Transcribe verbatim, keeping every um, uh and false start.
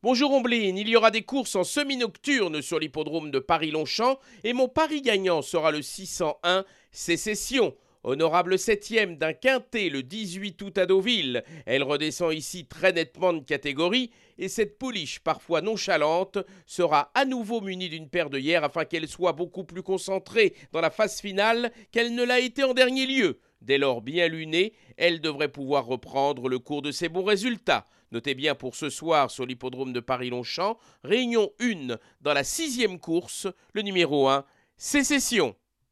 Bonjour Ombline, il y aura des courses en semi-nocturne sur l'hippodrome de Paris-Longchamp et mon pari gagnant sera le six cent un Sécession. Honorable septième d'un quintet le dix-huit août à Deauville, elle redescend ici très nettement de catégorie et cette pouliche parfois nonchalante sera à nouveau munie d'une paire d'œillères afin qu'elle soit beaucoup plus concentrée dans la phase finale qu'elle ne l'a été en dernier lieu. Dès lors bien lunée, elle devrait pouvoir reprendre le cours de ses bons résultats. Notez bien pour ce soir sur l'hippodrome de Paris-Longchamp, réunion un dans la sixième course, le numéro un, Sécession.